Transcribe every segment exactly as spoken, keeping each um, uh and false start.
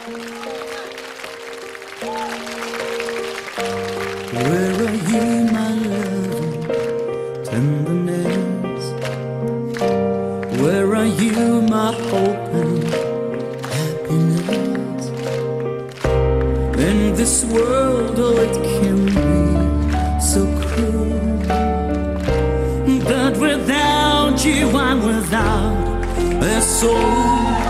Where are you, my loving tenderness? Where are you, my hope and happiness? In this world, oh, it can be so cruel, but without you, I'm without a soul.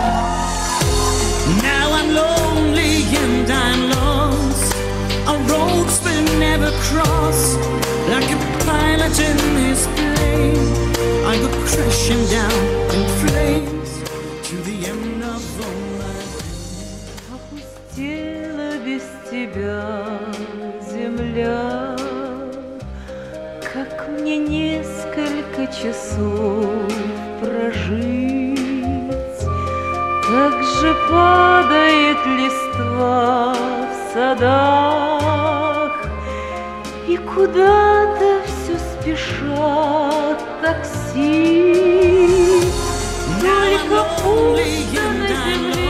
Now I'm lonely and I'm lost. Our roads will never cross. Like a pilot in his plane, I go crashing down in flames to the end of all my days. Опустела без тебя земля, как мне несколько часов прожить? Как же падает листва в садах, и куда-то все спешат такси. Только пусто на земле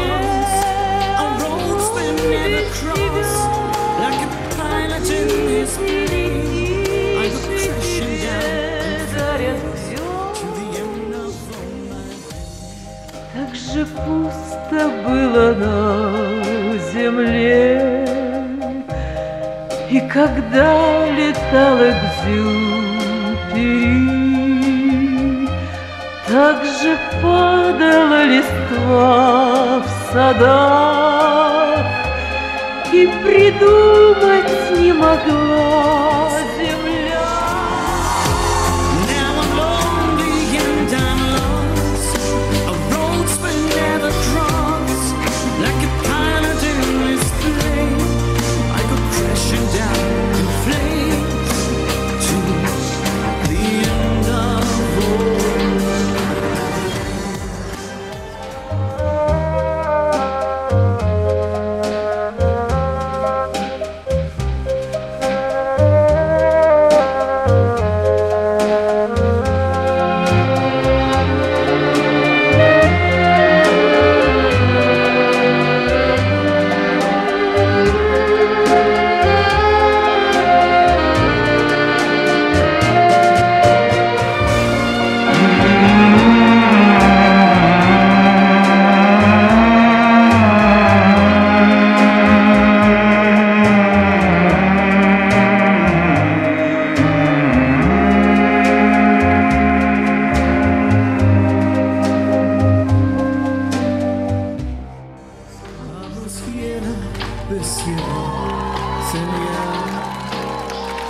так же пусто было на земле, и когда летал Экзюпери, так же падала листва в садах, и придумать не могла земля.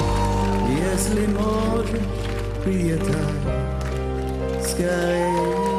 Если можешь, приезжай скорее.